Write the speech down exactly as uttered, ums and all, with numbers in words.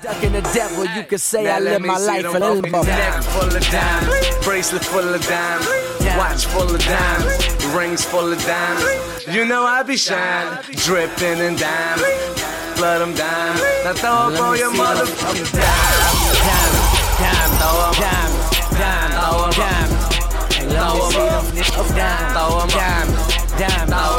Ducking the devil, you could say I live my life a little bit. Neck full of diamonds, bracelet full of diamonds, watch full of diamonds, rings full of diamonds. You know I be shining, dripping in diamonds, blood them diamonds. Now throw up on your motherfucking diamonds, diamonds, diamonds, diamonds, diamonds, diamonds, throw them, throw them, throw them, diamonds, diamonds, diamonds.